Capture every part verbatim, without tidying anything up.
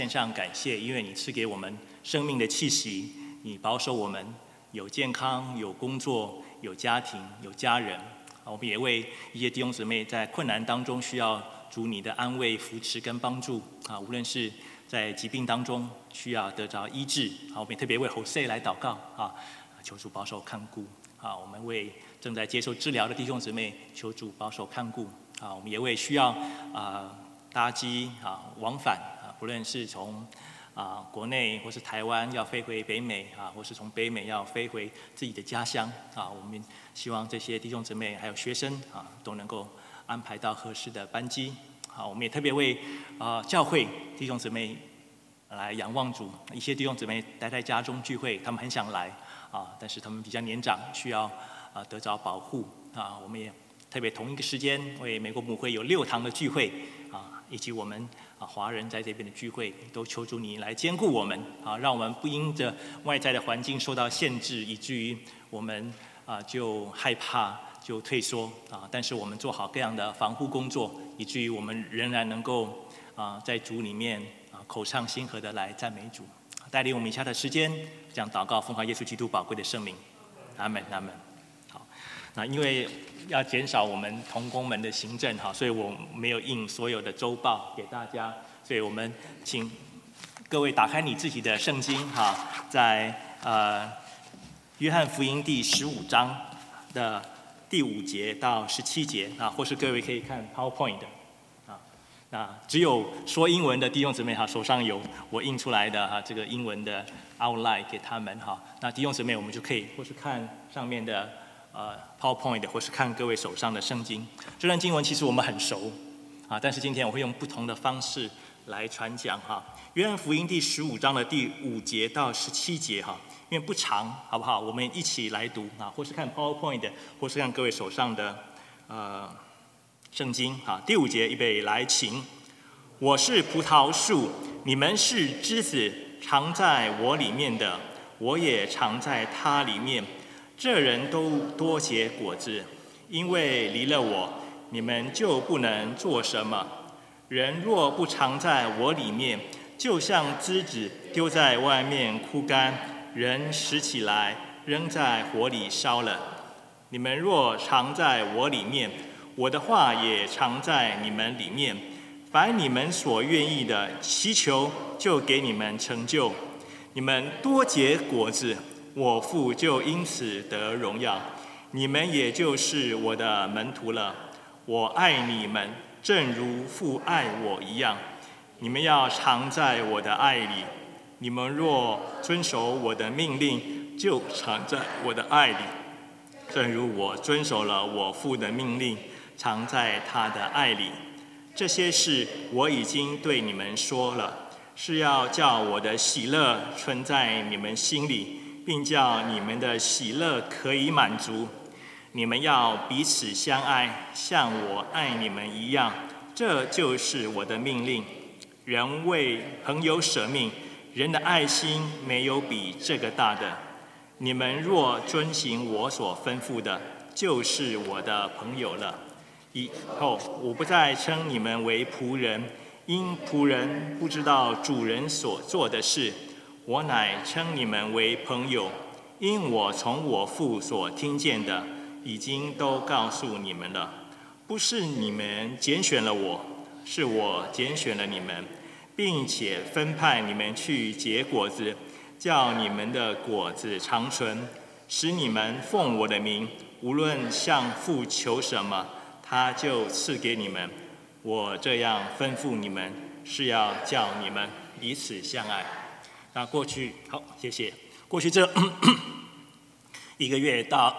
献上感谢，因为你赐给我们生命的气息，你保守我们有健康、有工作、有家庭、有家人。我们也为一些弟兄姊妹在困难当中需要主你的安慰、扶持跟帮助啊，无论是在疾病当中需要得着医治啊，我们也特别为 Jose 来祷告啊，求主保守看顾啊。我们为正在接受治疗的弟兄姊妹，求主保守看顾啊。我们也为需要啊搭机啊往返啊，不论是从啊国内或是台湾要飞回北美啊，或是从北美要飞回自己的家乡啊，我们希望这些弟兄姊妹还有学生啊都能够安排到合适的班机。好，我们也特别为啊教会弟兄姊妹来仰望主。一些弟兄姊妹待在家中聚会，他们很想来啊，但是他们比较年长，需要啊得着保护啊。我们也特别同一个时间为美国母会有六堂的聚会啊，以及我们啊华人在这边的聚会，都求主你来兼顾我们啊，让我们不因着外在的环境受到限制，以至于我们啊就害怕就退缩啊。但是我们做好各样的防护工作，以至于我们仍然能够啊在主里面啊口唱心和的来赞美主。带领我们以下的时间，这样祷告，奉靠耶稣基督宝贵的圣名，阿门，阿门。好，那因为要减少我们同工们的行政哈，所以我没有印所有的周报给大家，所以我们请各位打开你自己的圣经哈，在呃约翰福音第十五章的第五节到十七节啊，或是各位可以看 PowerPoint 的啊。那只有说英文的弟兄姊妹哈，手上有我印出来的哈这个英文的 outline 给他们哈。那弟兄姊妹我们就可以或是看上面的呃 PowerPoint， 或是看各位手上的圣经。这段经文其实我们很熟啊，但是今天我会用不同的方式来传讲哈。约翰福音第十五章的第五节到十七节哈，因为不长，好不好？我们一起来读啊，或是看 PowerPoint， 或是看各位手上的呃圣经啊。第五节，预备来，请。我是葡萄树，你们是枝子，常在我里面的，我也常在他里面。这人都多结果子，因为离了我，你们就不能做什么。人若不常在我里面，就像枝子丢在外面枯干，人拾起来扔在火里烧了。你们若常在我里面，我的话也常在你们里面。凡你们所愿意的，祈求就给你们成就。你们多结果子，我父就因此得荣耀。你们也就是我的门徒了。我爱你们，正如父爱我一样。你们要常在我的爱里。你们若遵守我的命令，就常在我的爱里。正如我遵守了我父的命令，常在他的爱里。这些事我已经对你们说了，是要叫我的喜乐存在你们心里，并叫你们的喜乐可以满足。你们要彼此相爱，像我爱你们一样，这就是我的命令。人为朋友舍命，人的爱心没有比这个大的。你们若遵行我所吩咐的，就是我的朋友了。以后我不再称你们为仆人，因仆人不知道主人所做的事。我乃称你们为朋友，因我从我父所听见的，已经都告诉你们了。不是你们拣选了我，是我拣选了你们，并且分派你们去结果子，叫你们的果子长存，使你们奉我的名，无论向父求什么，他就赐给你们。我这样吩咐你们，是要叫你们彼此相爱。那过去，好，谢谢。过去这一个月到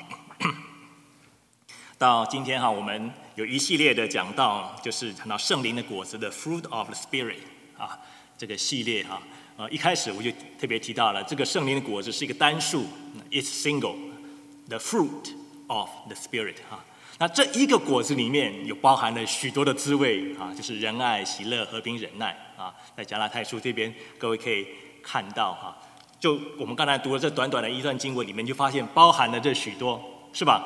到今天哈，我们有一系列的讲到，就是谈到圣灵的果子的 fruit of the spirit 啊，这个系列哈，呃，一开始我就特别提到了，这个圣灵的果子是一个单数 ，it's single，the fruit of the spirit 哈。那这一个果子里面有包含了许多的滋味啊，就是仁爱、喜乐、和平、忍耐啊。在加拉太书这边，各位可以看到哈，就我们刚才读了这短短的一段经文里面，就发现包含了这许多，是吧？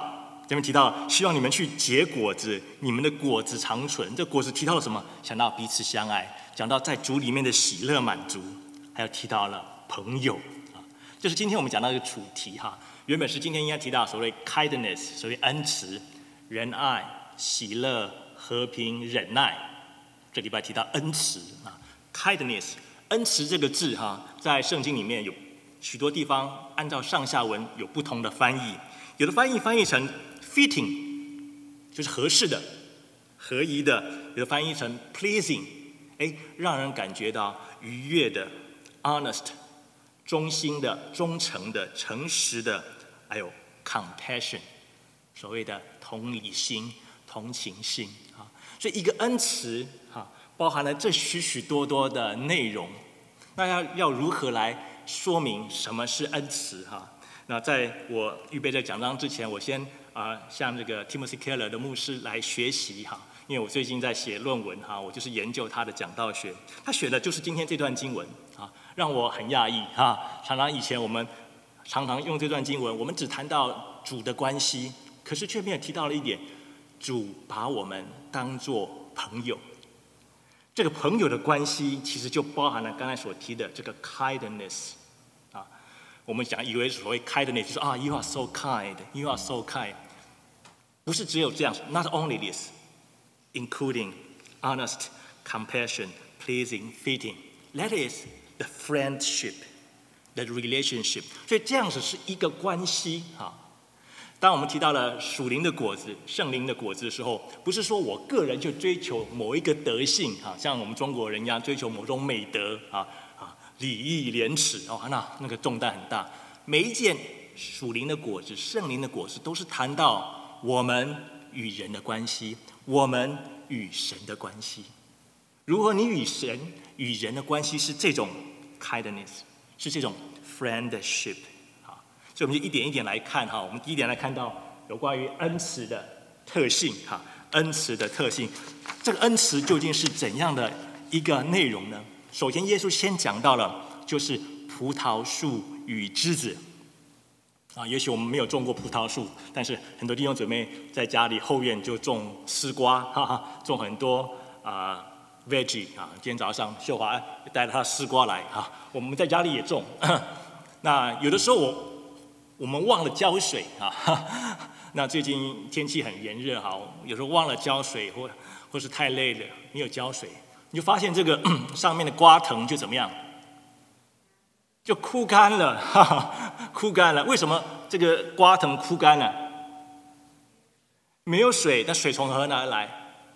这边提到希望你们去结果子，你们的果子长存。这果子提到了什么？想到彼此相爱，讲到在主里面的喜乐满足，还有提到了朋友啊。这是今天我们讲到的主题哈。原本是今天应该提到所谓 kindness， 所谓恩慈、仁爱、喜乐、和平、忍耐。这礼拜提到恩慈啊 ，kindness， 恩慈这个字哈，在圣经里面有许多地方按照上下文有不同的翻译，有的翻译翻译成 fitting， 就是合适的、合宜的；有的翻译成 pleasing， 哎，让人感觉到愉悦的、honest， 忠心的、忠诚的、诚实的，还有 compassion， 所谓的同理心、同情心啊。所以一个恩慈哈，包含了这许许多多的内容。那要要如何来说明什么是恩慈哈？那在我预备这讲章之前，我先啊、呃、向这个 Timothy Keller 的牧师来学习哈，因为我最近在写论文哈，我就是研究他的讲道学，他选的就是今天这段经文啊，让我很讶异哈。常常以前我们常常用这段经文，我们只谈到主的关系，可是却没有提到了一点，主把我们当作朋友。这个朋友的关系，其实就包含了刚才所提的这个 kindness 啊。我们讲以为所谓 kindness 就是啊 ，you are so kind, you are so kind， 不是只有这样 ，not only this, including honest, compassion, pleasing, fitting. That is the friendship, the relationship. 所以这样子是一个关系啊。当我们提到了属灵的果子、圣灵的果子的时候，不是说我个人就追求某一个德性啊，像我们中国人一样追求某种美德啊啊，礼义廉耻哦，那那个重担很大。每一件属灵的果子、圣灵的果子，都是谈到我们与人的关系，我们与神的关系。如果你与神、与人的关系是这种 kindness， 是这种 friendship。所以我们就一点一点来看哈，我们第一点来看到有关于恩慈的特性哈，恩慈的特性，这个恩慈究竟是怎样的一个内容呢？首先，耶稣先讲到了就是葡萄树与枝子啊，也许我们没有种过葡萄树，但是很多弟兄姊妹在家里后院就种丝瓜，哈哈，种很多啊 veggie 啊。今天早上秀华带了她的丝瓜来哈，我们在家里也种。那有的时候我。我们忘了浇水啊，那最近天气很炎热哈，有时候忘了浇水，或或是太累了没有浇水，你就发现这个上面的瓜藤就怎么样，就枯干了，哈哈，枯干了。为什么这个瓜藤枯干了？没有水，那水从何而来？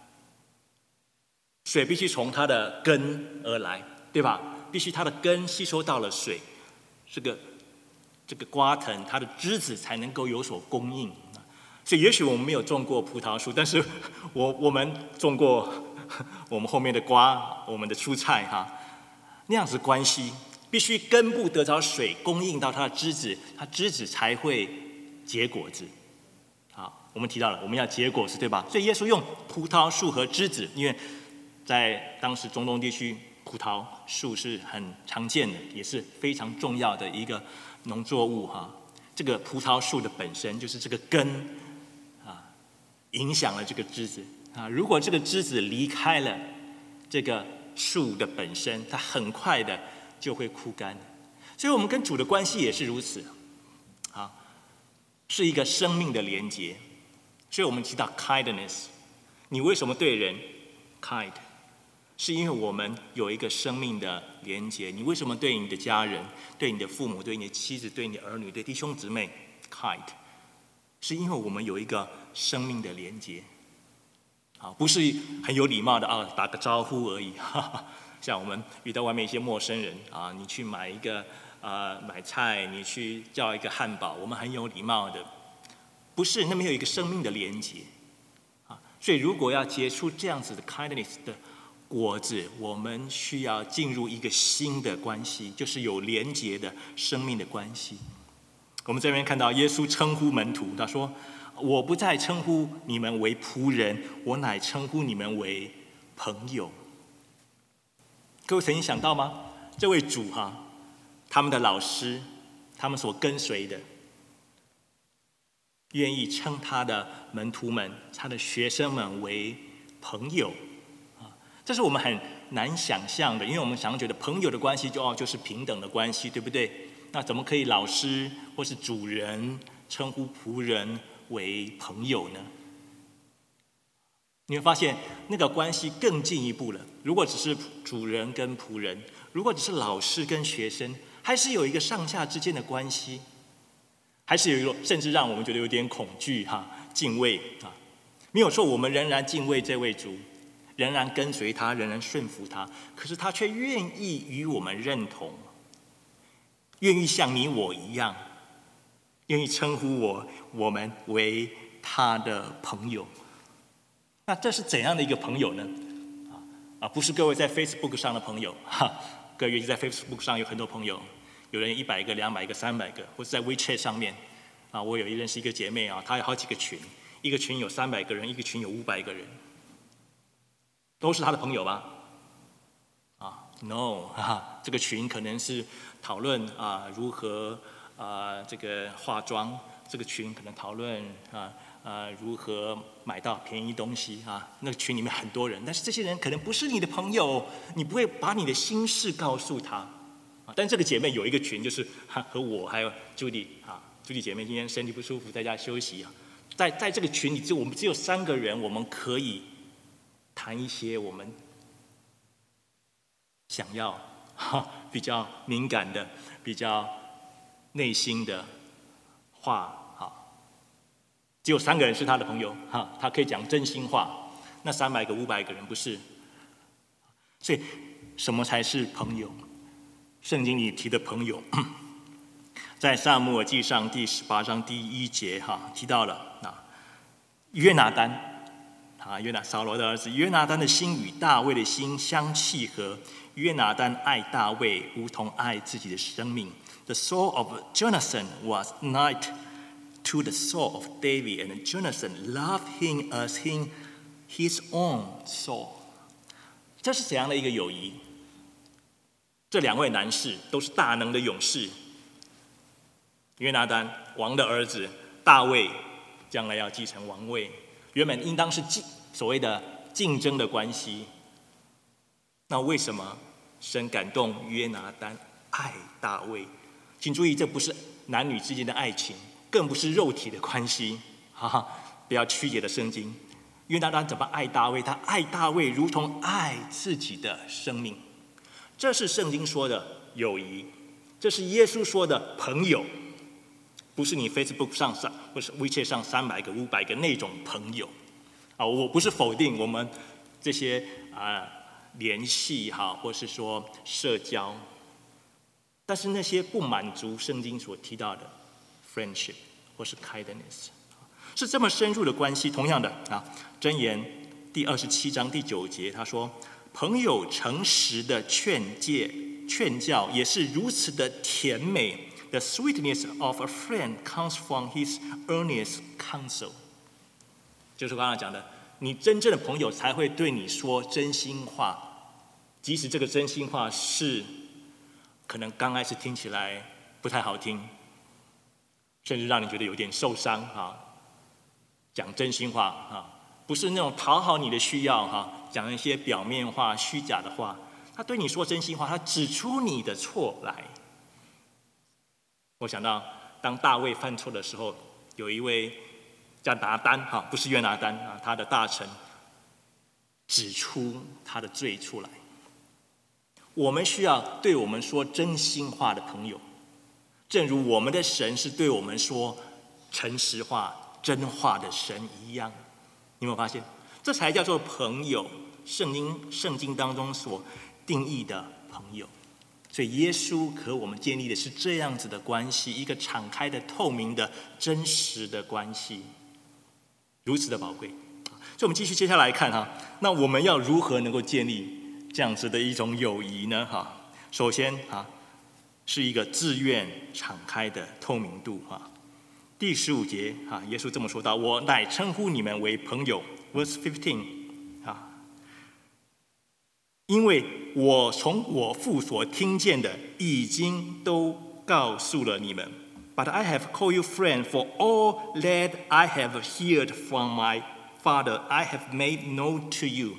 水必须从它的根而来，对吧？必须它的根吸收到了水，这个。这个瓜藤它的枝子才能够有所供应，所以也许我们没有种过葡萄树，但是我我们种过我们后面的瓜，我们的蔬菜哈，那样子关系必须根部得着水供应到它的枝子，它枝子才会结果子。好，我们提到了我们要结果子，对吧？所以耶稣用葡萄树和枝子，因为在当时中东地区，葡萄树是很常见的，也是非常重要的一个农作物哈。这个葡萄树的本身就是这个根啊，影响了这个枝子啊。如果这个枝子离开了这个树的本身，它很快的就会枯干。所以我们跟主的关系也是如此啊，是一个生命的连结。所以我们提到 kindness， 你为什么对人 kind？是因为我们有一个生命的连结。你为什么对你的家人、对你的父母、对你的妻子、对你的儿女、对弟兄姊妹 kind？ 是因为我们有一个生命的连结。啊，不是很有礼貌的啊，打个招呼而已。哈哈，像我们遇到外面一些陌生人啊，你去买一个呃买菜，你去叫一个汉堡，我们很有礼貌的，不是那么有一个生命的连结。啊，所以如果要结出这样子的 kindness 的果子，我们需要进入一个新的关系，就是有连结的生命的关系。我们这边看到耶稣称呼门徒，他说：“我不再称呼你们为仆人，我乃称呼你们为朋友。”各位曾经想到吗？这位主哈，他们的老师，他们所跟随的， 愿意称他的门徒们、他的学生们为朋友啊，这是我们很难想象的，因为我们常觉得朋友的关系就哦就是平等的关系，对不对？那怎么可以老师或是主人称呼仆人为朋友呢？你会发现那个关系更进一步了。如果只是主人跟仆人，如果只是老师跟学生，还是有一个上下之间的关系，还是有一个甚至让我们觉得有点恐惧哈、敬畏啊。没有错，我们仍然敬畏这位主，仍然跟随他，仍然顺服他。可是他却愿意与我们认同，愿意像你我一样，愿意称呼我我们为他的朋友。那这是怎样的一个朋友呢？啊，不是各位在 Facebook 上的朋友，哈，各位在 Facebook 上有很多朋友，有人一百个、两百个、三百个，或是在 WeChat 上面，啊，我有一认识一个姐妹啊，她有好几个群，一个群有三百个人，一个群有五百个人，都是她的朋友吧？啊 ，No， 哈，这个群可能是讨论啊如何啊这个化妆，这个群可能讨论啊。呃，如何买到便宜东西啊？那个群里面很多人，但是这些人可能不是你的朋友，你不会把你的心事告诉他。啊，但这个姐妹有一个群，就是和我还有朱迪啊，朱迪姐妹今天身体不舒服，在家休息啊。在在这个群里，就我们只有三个人，我们可以谈一些我们想要哈比较敏感的、比较内心的话。只有三个人是他的朋友，哈，他可以讲真心话。那三百个、五百个人不是，所以什么才是朋友？圣经里提的朋友，在撒母耳记上第十八章第一节，哈，提到了啊，约拿单，啊，约拿扫罗的儿子约拿单的心与大卫的心相契合，约拿单爱大卫如同爱自己的生命。The soul of Jonathan was not to the soul of David, and Jonathan loved him as him his own soul. 这是怎样的一个友谊？这两位男士都是大能的勇士，约拿单王的儿子，大卫将来要继承王位，原本应当是所谓的竞争的关系。那为什么神感动约拿单爱大卫？请注意，这不是男女之间的爱情，更不是肉体的关系，哈哈，不要曲解了圣经。约拿单怎么爱大卫？他爱大卫如同爱自己的生命。这是圣经说的友谊，这是耶稣说的朋友，不是你 Facebook 上上或是 WeChat 上三百个、五百个那种朋友。啊，我不是否定我们这些啊联系哈，或是说社交，但是那些不满足圣经所提到的 friendship 或是 kindness， 是这么深入的关系。同样的啊，箴言第二十七章第九节，他说：“朋友诚实的劝诫、劝教，也是如此的甜美。The sweetness of a friend comes from his earnest counsel。”就是刚刚讲的，你真正的朋友才会对你说真心话，即使这个真心话是可能刚开始听起来不太好听，甚至让你觉得有点受伤啊。讲真心话啊，不是那种讨好你的需要哈，讲一些表面话、虚假的话。他对你说真心话，他指出你的错来。我想到，当大卫犯错的时候，有一位叫拿单哈，不是约拿单啊，他的大臣指出他的罪出来。我们需要对我们说真心话的朋友，正如我们的神是对我们说诚实话、真话的神一样。你有没有发现？这才叫做朋友，圣经圣经当中所定义的朋友。所以耶稣和我们建立的是这样子的关系，一个敞开的、透明的、真实的关系，如此的宝贵。所以我们继续接下来看哈，那我们要如何能够建立这样子的一种友谊呢？哈，首先哈是一个自愿敞开的透明度哈。第十五节哈，耶稣这么说道：“我乃称呼你们为朋友。” Verse fifteen 啊，因为我从我父所听见的，已经都告诉了你们。 But I have called you friend, for all that I have heard from my Father, I have made known to you.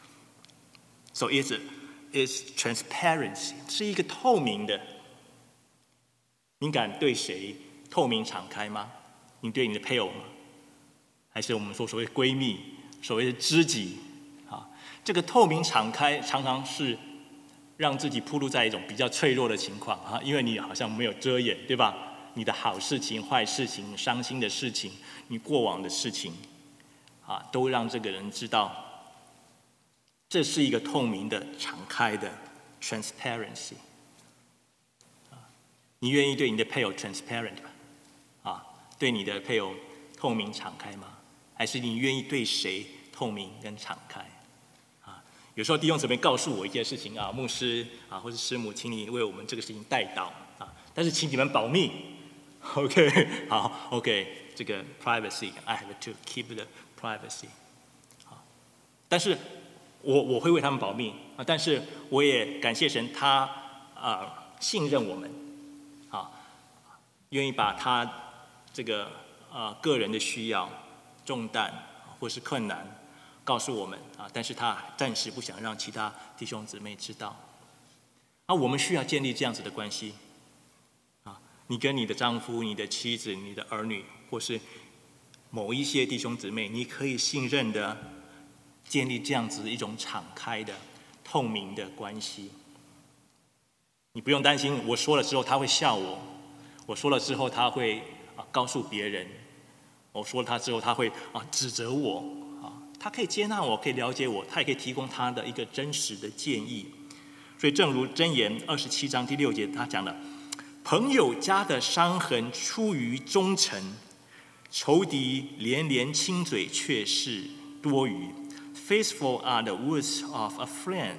So it's, it's transparency, 是一个透明的。你敢对谁透明敞开吗？你对你的配偶吗？还是我们说所谓闺蜜、所谓的知己？啊，这个透明敞开常常是让自己暴露在一种比较脆弱的情况啊，因为你好像没有遮掩，对吧？你的好事情、坏事情、伤心的事情、你过往的事情，啊，都让这个人知道，这是一个透明的、敞开的 transparency。啊，你愿意对你的配偶 transparent 吗？啊，对你的配偶透明敞开吗？还是你愿意对谁透明跟敞开？啊，有时候弟兄姊妹告诉我一件事情啊，牧师啊，或是师母，请你为我们这个事情代祷啊，但是请你们保密。OK， 好 ，OK， 这个 privacy，I have to keep the privacy。好，但是我我会为他们保密啊，但是我也感谢神，他啊、呃、信任我们，啊，愿意把他这个呃个人的需要、重担或是困难告诉我们啊，但是他暂时不想让其他弟兄姊妹知道。啊，我们需要建立这样子的关系。你跟你的丈夫、你的妻子、你的儿女，或是某一些弟兄姊妹，你可以信任的建立这样子一种敞开的、透明的关系。你不用担心，我说了之后他会笑我，我说了之后他会啊告诉别人，我说了他之后他会啊指责我啊，他可以接纳我，可以了解我，他也可以提供他的一个真实的建议。所以，正如箴言二十七章第六节他讲的。朋友家的伤痕出于忠诚，仇敌连连亲嘴却是多余。Faithful are the words of a friend,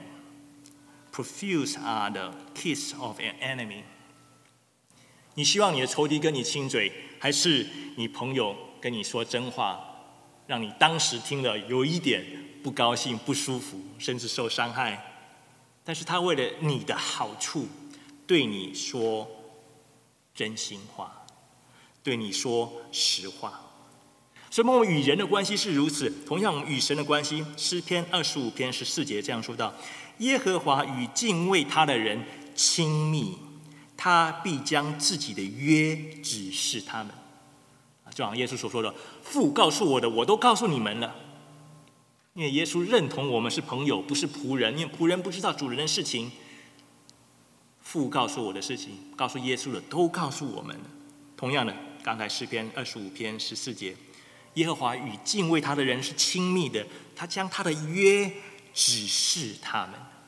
profuse are the kiss of an enemy。你希望你的仇敌跟你亲嘴，还是你朋友跟你说真话，让你当时听了有一点不高兴、不舒服，甚至受伤害？但是他为了你的好处，对你说真心话，对你说实话。所以我们与人的关系是如此，同样我们与神的关系，诗篇二十五篇十四节这样说道：耶和华与敬畏他的人亲密，他必将自己的约指示他们。就好像耶稣所说的，父告诉我的我都告诉你们了。因为耶稣认同我们是朋友，不是仆人，因为仆人不知道主人的事情，父告诉我的事情，告诉耶稣的都告诉我们了。同样的，刚才诗篇二十五篇十四节，耶和华与敬畏他的人是亲密的，他将他的约指示他们。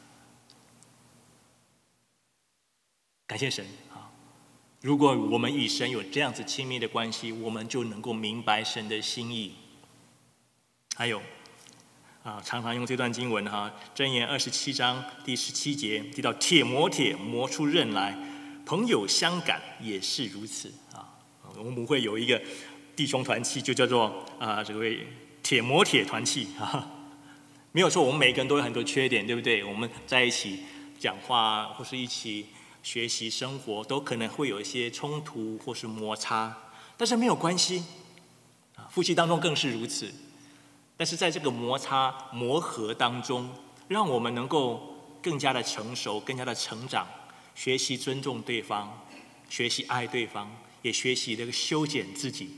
感谢神啊！如果我们与神有这样子亲密的关系，我们就能够明白神的心意。还有啊，常常用这段经文哈，箴言二十七章第十七节提到铁磨铁，磨出刃来，朋友相感也是如此啊。我们会有一个弟兄团契，就叫做啊这位铁磨铁团契啊。没有错，我们每个人都有很多缺点，对不对？我们在一起讲话或是一起学习生活，都可能会有一些冲突或是摩擦，但是没有关系啊。夫妻当中更是如此。但是在这个摩擦磨合当中，让我们能够更加的成熟，更加的成长，学习尊重对方，学习爱对方，也学习这个修剪自己。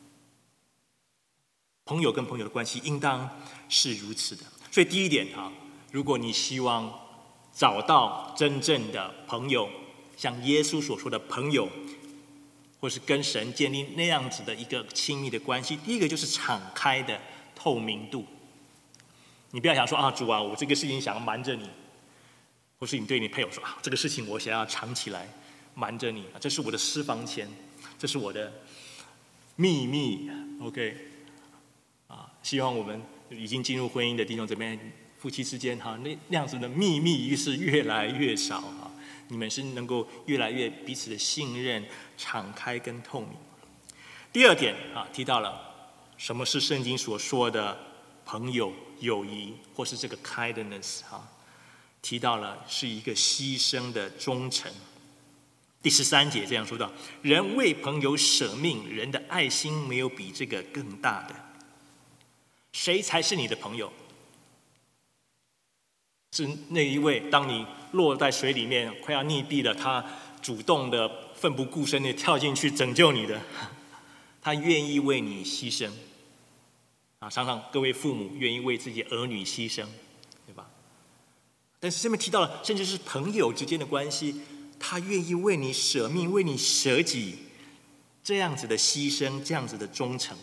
朋友跟朋友的关系应当是如此的。所以第一点啊，如果你希望找到真正的朋友，像耶稣所说的朋友，或是跟神建立那样子的一个亲密的关系，第一个就是敞开的透明度。你不要想说啊，主啊，我这个事情想要瞒着你，或是你对你配偶说啊，这个事情我想要藏起来，瞒着你，这是我的私房钱，这是我的秘密。OK， 啊，希望我们已经进入婚姻的弟兄姊妹，夫妻之间哈，那那样子的秘密是越来越少啊，你们是能够越来越彼此的信任、敞开跟透明。第二点啊，提到了什么是圣经所说的朋友、友谊，或是这个 kindness 哈，提到了是一个牺牲的忠诚。 第十三节这样说道：人为朋友舍命，人的爱心没有比这个更大的。谁才是你的朋友？是那一位当你落在水里面快要溺毙了，他主动的奋不顾身的跳进去拯救你的，他愿意为你牺牲啊！常常各位父母愿意为自己儿女牺牲，对吧？但是这边提到了，甚至是朋友之间的关系，他愿意为你舍命，为你舍己，这样子的牺牲，这样子的忠诚。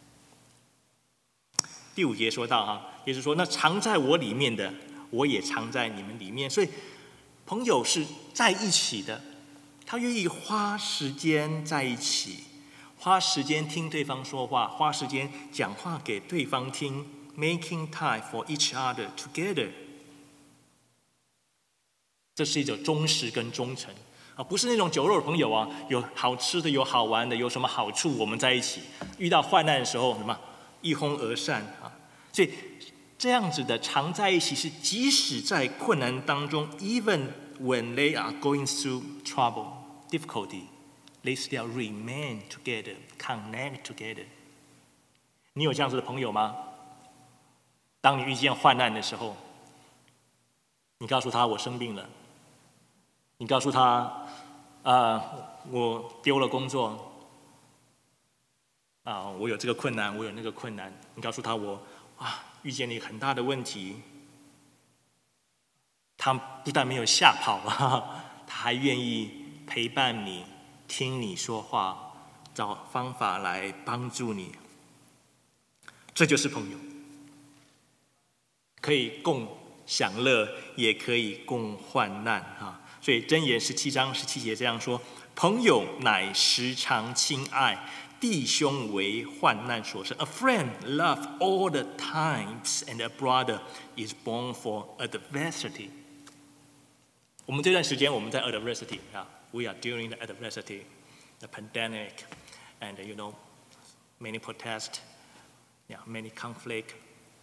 第五节说到哈，也就是说，那藏在我里面的，我也藏在你们里面。所以，朋友是在一起的，他愿意花时间在一起，花时间听对方说话，花时间讲话给对方听 ，making time for each other together。这是一种忠实跟忠诚啊，不是那种酒肉的朋友啊，有好吃的，有好玩的，有什么好处我们在一起。遇到患难的时候，什么一哄而散啊。所以这样子的常在一起，是即使在困难当中 ，even when they are going through trouble, difficulty, they still remain together, connect together。你有这样子的朋友吗？当你遇见患难的时候，你告诉他我生病了，你告诉他，啊、呃，我丢了工作，啊、呃，我有这个困难，我有那个困难。你告诉他我啊遇见了一个很大的问题，他不但没有吓跑，他还愿意陪伴你，听你说话，找方法来帮助你。这就是朋友，可以共享乐，也可以共患难啊！所以箴言十七章十七节这样说：朋友乃时常亲爱，弟兄为患难所生。A friend loves all the times, and a brother is born for adversity。我们这段时间我们在 adversity 啊 ，we are during the adversity, the pandemic, and you know many protests, yeah, many conflict.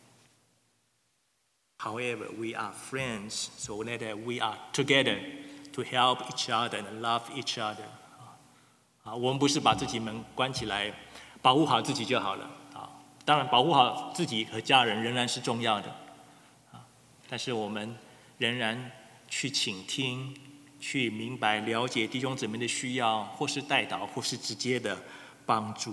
However, we are friends, so that we are together to help each other and love each other. 啊，我们不是把自己门关起来，保护好自己就好了啊。当然，保护好自己和家人仍然是重要的啊，但是我们仍然去倾听、去明白、了解弟兄姊妹的需要，或是代祷，或是直接的帮助。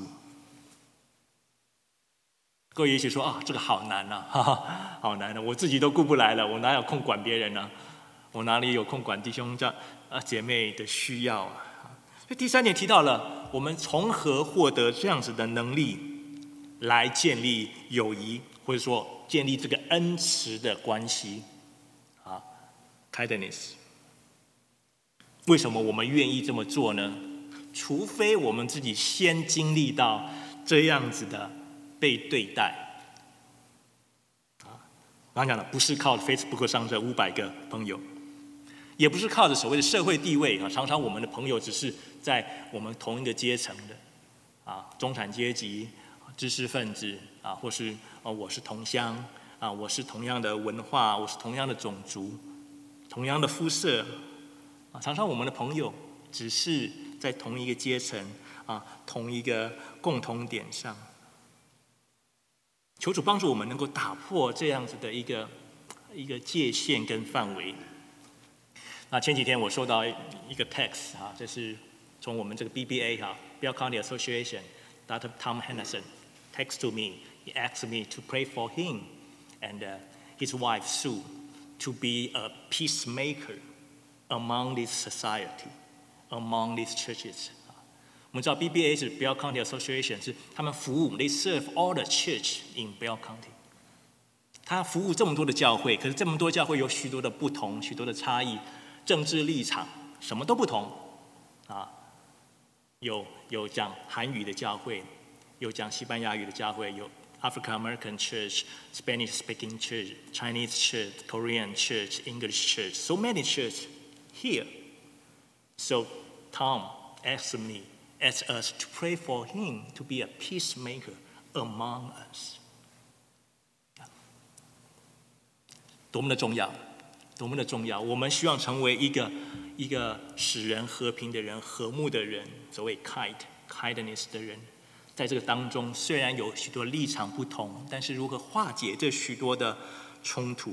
各位也许说啊，这个好难啊，哈哈，好难啊！我自己都顾不来了，我哪有空管别人呢、啊？我哪里有空管弟兄这啊姐妹的需要啊？所以第三点提到了，我们从何获得这样子的能力，来建立友谊，或者说建立这个恩慈的关系啊 ，kindness。为什么我们愿意这么做呢？除非我们自己先经历到这样子的被对待。啊，刚刚讲了，不是靠 Facebook 上这五百个朋友。也不是靠着所谓的社会地位啊，常常我们的朋友只是在我们同一个阶层的，啊，中产阶级、知识分子啊，或是哦我是同乡啊，我是同样的文化，我是同样的种族，同样的肤色啊，常常我们的朋友只是在同一个阶层啊，同一个共同点上。求主帮助我们能够打破这样子的一个一个界限跟范围。那前几天我收到一个 text 啊，这是从我们这个 B B A 哈 Bell County Association Doctor Tom Henderson text to me. He asked me to pray for him and uh, his wife Sue to be a peacemaker among this society, among these churches. 我们知道 B B A 是 Bell County Association， 是他们服务 ，they serve all the church in Bell County。他服务这么多的教会，可是这么多教会有许多的不同，许多的差异。政治立场什么都不同，啊，有有讲韩语的教会，有讲西班牙语的教会，有 African American Church, Spanish speaking church, Chinese church, Korean church, English church, so many churches here. So Tom asked me, asked us to pray for him to be a peacemaker among us. 多么的重要！多么的重要！我们希望成为一个一个使人和平的人、和睦的人，所谓 kind kindness 的人，在这个当中虽然有许多立场不同，但是如何化解这许多的冲突？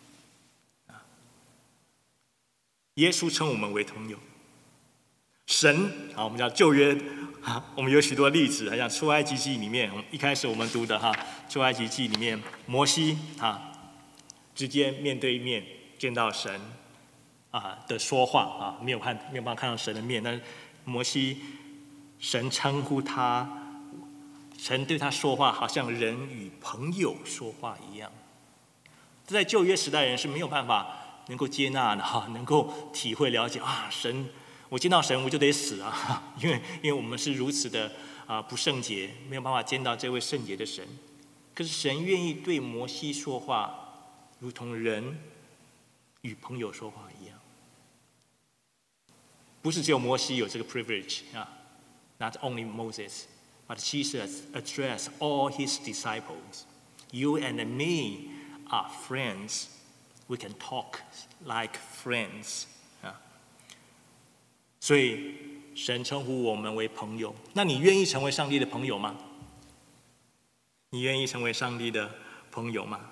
耶稣称我们为朋友，神啊，我们叫旧约啊，我们有许多例子，好像出埃及记里面，一开始我们读的哈，出埃及记里面，摩西啊，直接面对面见到神啊的说话啊，没有看没有办法看到神的面，但是摩西神称呼他，神对他说话，好像人与朋友说话一样。这在旧约时代人是没有办法能够接纳的哈，能够体会了解啊，神，我见到神我就得死啊，因为因为我们是如此的啊不圣洁，没有办法见到这位圣洁的神。可是神愿意对摩西说话，如同人与朋友说话一样。不是只有摩西有这个 privilege 啊 ，Not only Moses, but Jesus addressed all his disciples. You and me are friends. We can talk like friends 啊。所以神称呼我们为朋友。那你愿意成为上帝的朋友吗？你愿意成为上帝的朋友吗？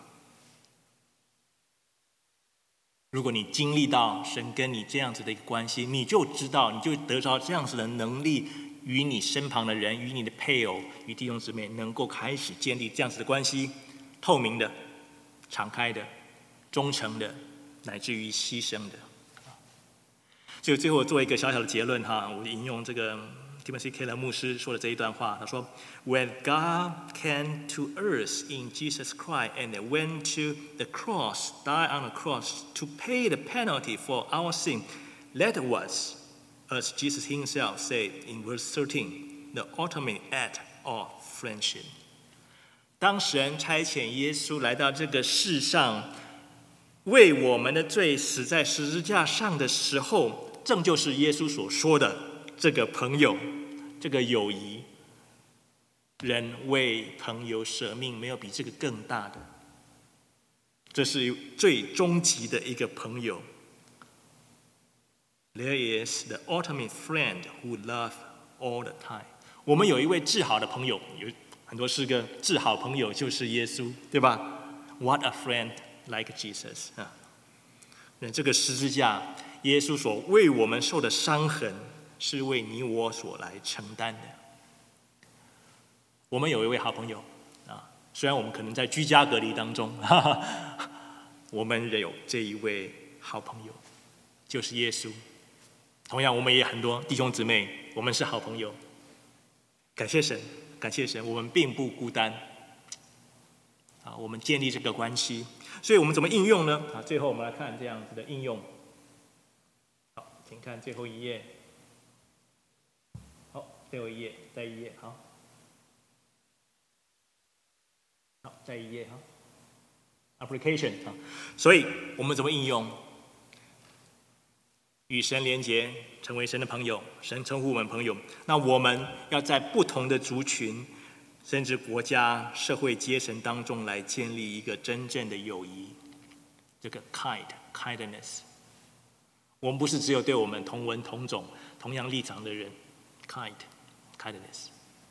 如果你经历到神跟你这样子的一个关系，你就知道，你就得着这样子的能力，与你身旁的人、与你的配偶、与弟兄姊妹，能够开始建立这样子的关系，透明的、敞开的、忠诚的，乃至于牺牲的。所以最后做一个小小的结论哈，我引用这个 Timothy Keller 牧师说的这一段话，他说 ：“When God came to earth in Jesus Christ and went to the cross, died on the cross to pay the penalty for our sin, that was, as Jesus Himself said in verse thirteen, the ultimate act of friendship.” 当神差遣耶稣来到这个世上，为我们的罪死在十字架上的时候，正就是耶稣所说的这个朋友，这个友谊。人为朋友舍命，没有比这个更大的。这是最终极的一个朋友。There is the ultimate friend who loves all the time. 我们有一位至好的朋友，有很多是个至好朋友，就是耶稣，对吧 ？What a friend like Jesus 啊！那这个十字架，耶稣所为我们受的伤痕，是为你我所来承担的。我们有一位好朋友啊，虽然我们可能在居家隔离当中，哈哈，我们也有这一位好朋友，就是耶稣。同样，我们也很多弟兄姊妹，我们是好朋友。感谢神，感谢神，我们并不孤单。啊，我们建立这个关系，所以我们怎么应用呢？啊，最后我们来看这样子的应用。好，请看最后一页。好，最后一页，再一页，好。好，再一页哈 ，application 啊，所以我们怎么应用？与神连结，成为神的朋友，神称呼我们朋友。那我们要在不同的族群，甚至国家、社会阶层当中来建立一个真正的友谊。这个 kind kindness， 我们不是只有对我们同文同种、同样立场的人 kind kindness。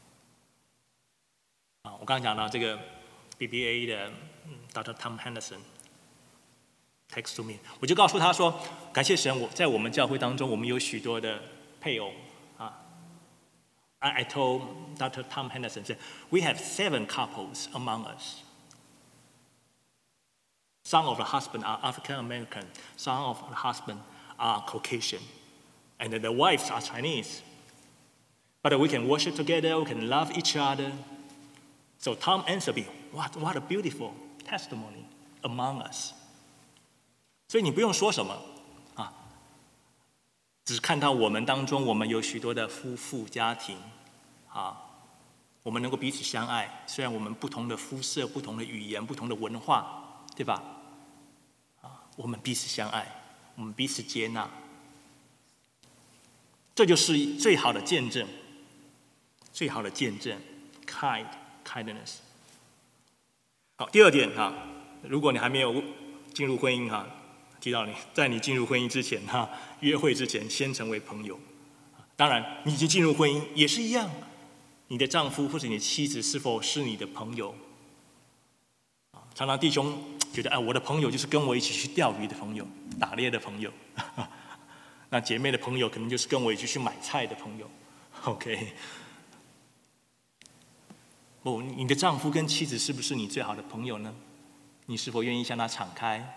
啊，我刚刚讲到这个。B B A 的 Doctor Tom Henderson text to me， 我就告诉他说，感谢神，我在我们教会当中，我们有许多的配偶啊。I I told Doctor Tom Henderson that we have seven couples among us. Some of the husbands are African American, some of the husbands are Caucasian, and the wives are Chinese. But we can worship together, we can love each other. So Tom answered me, what, what a beautiful testimony among us. 所以你不用说什么啊，只看到我们当中，我们有许多的夫妇家庭啊，我们能够彼此相爱。虽然我们不同的肤色、不同的语言、不同的文化，对吧？啊，我们彼此相爱，我们彼此接纳，这就是最好的见证，最好的见证 ，kind kindness。好，第二点哈，如果你还没有进入婚姻哈， 提到你在你进入婚姻之前哈，约会之前先成为朋友。当然，你已经进入婚姻也是一样，你的丈夫或者你的妻子是否是你的朋友？常常弟兄觉得，哎，我的朋友就是跟我一起去钓鱼的朋友、打猎的朋友。那姐妹的朋友可能就是跟我一起去买菜的朋友。OK， 不，你的丈夫跟妻子是不是你最好的朋友呢？你是否愿意向他敞开，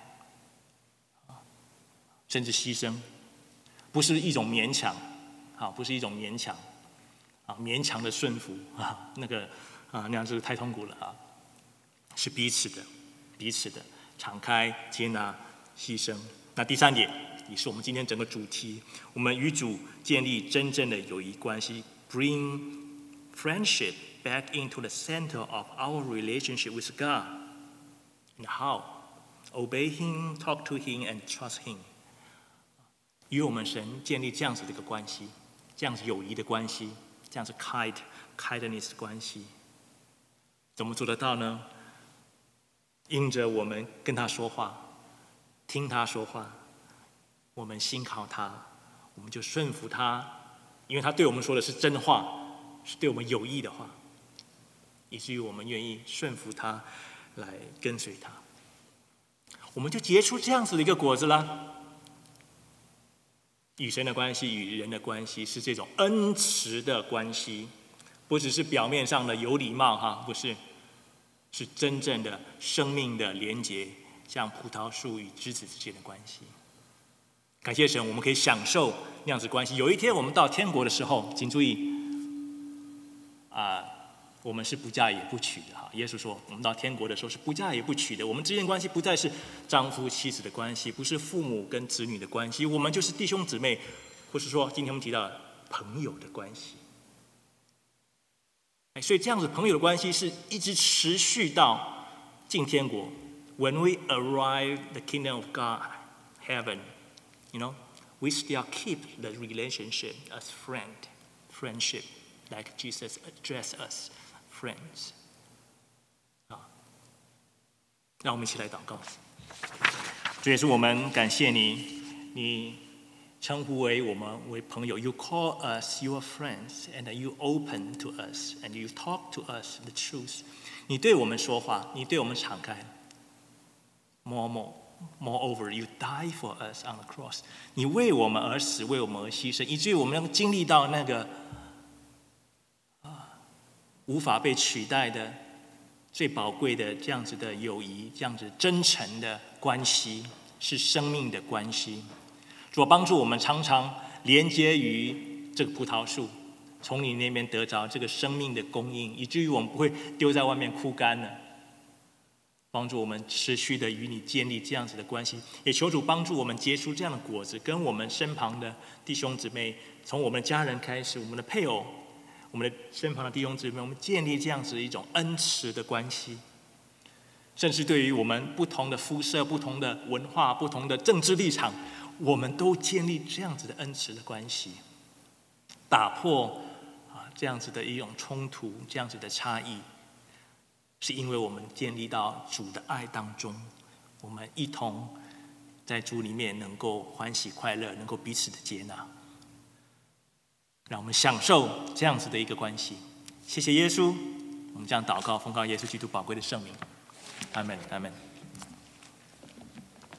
甚至牺牲？不是一种勉强，啊，不是一种勉强，啊，勉强的顺服啊，那个啊，那样是太痛苦了啊。是彼此的，彼此的敞开、接纳、牺牲。那第三点，也是我们今天整个主题，我们与主建立真正的友谊关系 ，bring friendship back into the center of our relationship with God. And how? Obey Him, talk to Him, and trust Him. 与我们神建立这样子的一个关系，这样子友谊的关系，这样子 kind kindness 的关系，怎么做得到呢？因着我们跟他说话，听他说话，我们信靠他，我们就顺服他，因为他对我们说的是真话，是对我们有益的话，以至于我们愿意顺服他，来跟随他，我们就结出这样子的一个果子啦。与神的关系，与人的关系，是这种恩慈的关系，不只是表面上的有礼貌哈，不是。是真正的生命的连结，像葡萄树与枝子之间的关系。感谢神，我们可以享受那样子关系。有一天我们到天国的时候，请注意，啊、呃，我们是不嫁也不娶的哈。耶稣说，我们到天国的时候是不嫁也不娶的。我们之间关系不再是丈夫妻子的关系，不是父母跟子女的关系，我们就是弟兄姊妹，或是说今天我们提到的朋友的关系。所以这样子朋友的关系是一直持续到进天国。When we arrive the kingdom of God, heaven, you know, we still keep the relationship as friend, friendship, like Jesus addressed us, friends. 啊，让我们一起来祷告。主耶稣，我们感谢你，你称呼为我们为朋友 ，You call us your friends, and you open to us, and you talk to us the truth. 你对我们说话，你对我们敞开。More, more, moreover, you die for us on the cross. 你为我们而死，为我们而牺牲，以至于我们能经历到那个啊无法被取代的、最宝贵的这样子的友谊，这样子真诚的关系，是生命的关系。主帮助我们常常连接于这个葡萄树，从你那边得着这个生命的供应，以至于我们不会丢在外面枯干了。帮助我们持续的与你建立这样子的关系，也求主帮助我们结出这样的果子，跟我们身旁的弟兄姊妹，从我们的家人开始，我们的配偶，我们的身旁的弟兄姊妹，我们建立这样子一种恩慈的关系。甚至对于我们不同的肤色、不同的文化、不同的政治立场，我们都建立这样子的恩慈的关系，打破啊这样子的一种冲突，这样子的差异，是因为我们建立到主的爱当中，我们一同在主里面能够欢喜快乐，能够彼此的接纳，让我们享受这样子的一个关系。谢谢耶稣，我们这样祷告，奉告耶稣基督宝贵的圣名，阿门，阿门。